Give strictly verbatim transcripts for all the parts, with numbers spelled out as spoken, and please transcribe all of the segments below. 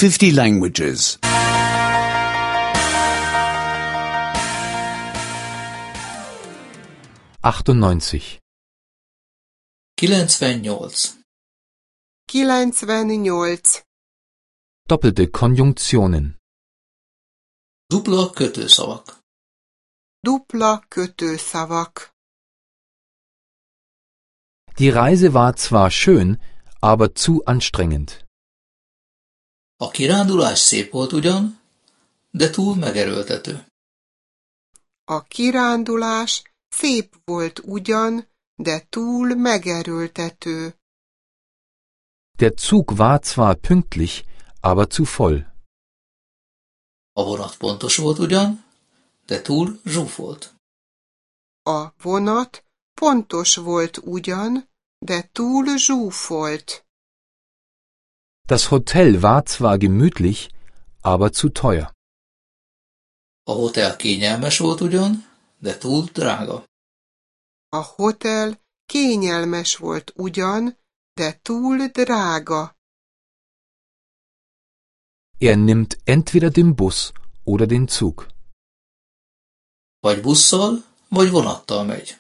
fifty languages. achtundneunzig. kilencvennyolc. kilencvennyolc. Doppelte Konjunktionen. Dupla kötőszavak. Dupla kötőszavak. Die Reise war zwar schön, aber zu anstrengend. A kirándulás szép volt ugyan, de túl megerőltető. A kirándulás szép volt ugyan, de túl megerőltető. Der Zug war zwar pünktlich, aber zu voll. A vonat pontos volt ugyan, de túl zsúfolt. A vonat pontos volt ugyan, de túl zsúfolt. Das Hotel war zwar gemütlich, aber zu teuer. A hotel kényelmes volt ugyan, de túl drága. A hotel kényelmes volt ugyan, de túl drága. Er nimmt entweder den Bus oder den Zug. Vagy busszal, vagy vonattal megy.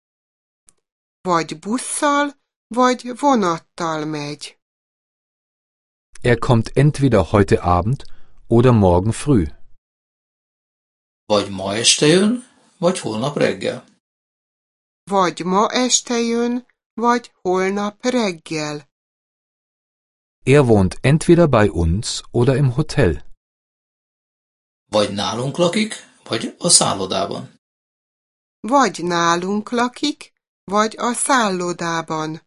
Vagy busszal, vagy vonattal megy. Er kommt entweder heute Abend oder morgen früh. Vagy ma este jön, vagy holnap reggel. Vagy ma este jön, vagy holnap reggel. Er wohnt entweder bei uns oder im Hotel. Vagy nálunk lakik, vagy a szállodában. Vagy nálunk lakik, vagy a szállodában.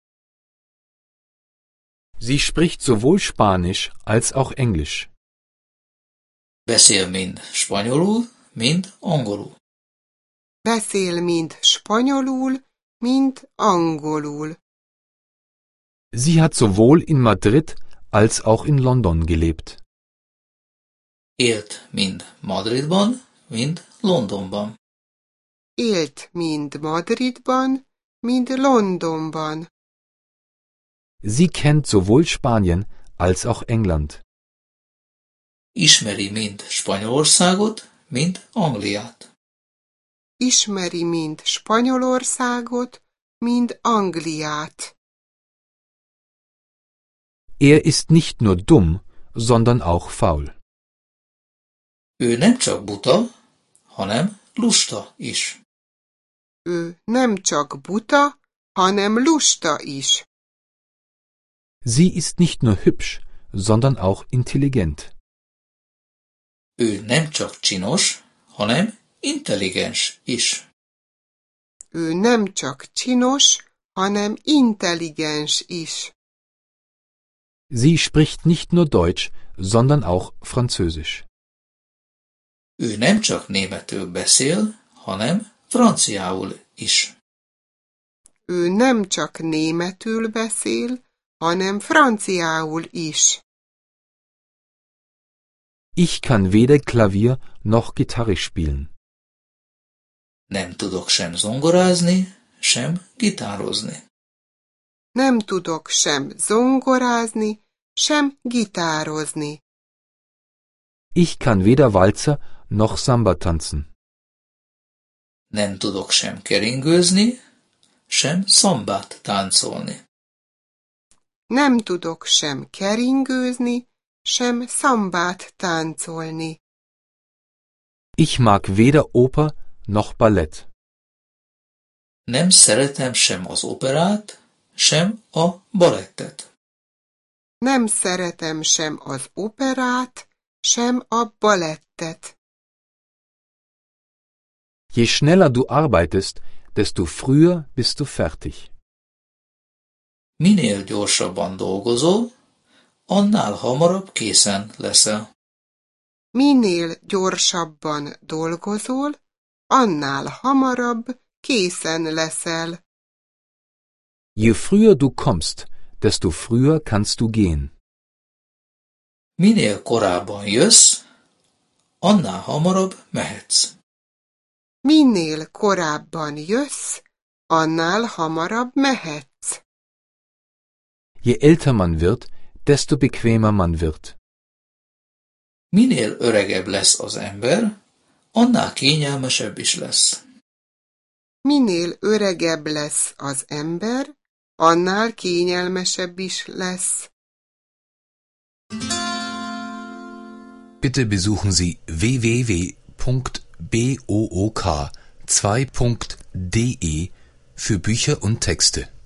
Sie spricht sowohl Spanisch als auch Englisch. Beszél mind spanyolul, mind angolul. Beszél mind spanyolul, mind angolul. Sie hat sowohl in Madrid als auch in London gelebt. Élt mind Madridban, mind Londonban. Élt mind Madridban, mind Londonban. Sie kennt sowohl Spanien als auch England. Ismeri mind Spanyolországot, mind Angliát. Ismeri mind Spanyolországot, mind Angliát. Er ist nicht nur dumm, sondern auch faul. Ő nem csak buta, hanem lusta is. Ő nem csak buta, hanem lusta is. Sie ist nicht nur hübsch, sondern auch intelligent. Ő nem csak csinos, hanem intelligens is. Ő nem csak csinos, hanem intelligens is. Sie spricht nicht nur Deutsch, sondern auch Französisch. Ő nem csak németül beszél, hanem franciául is. Ő nem csak németül beszél, hanem franciául is. Ich kann weder Klavier noch Gitarre spielen. Nem tudok sem zongorázni, sem gitározni. Nem tudok sem zongorázni, sem gitározni. Ich kann weder Walzer noch Samba tanzen. Nem tudok sem keringőzni, sem szambát táncolni. Nem tudok sem keringőzni, sem szambát táncolni. Ich mag weder Oper noch Ballett. Nem szeretem sem az operát, sem a balettet. Nem szeretem sem az operát, sem a balettet. Je schneller du arbeitest, desto früher bist du fertig. Minél gyorsabban dolgozol, annál hamarabb készen leszel. Minél gyorsabban dolgozol, annál hamarabb készen leszel. Je früher du kommst, desto früher kannst du gehen. Minél korábban jössz, annál hamarabb mehetsz. Minél korábban jössz, annál hamarabb mehetsz. Je älter man wird, desto bequemer man wird. Minél öregebb lesz az ember, annál kényelmesebb is lesz. Minél öregebb lesz az ember, annál kényelmesebb is lesz. Bitte besuchen Sie w w w punkt book zwei punkt de für Bücher und Texte.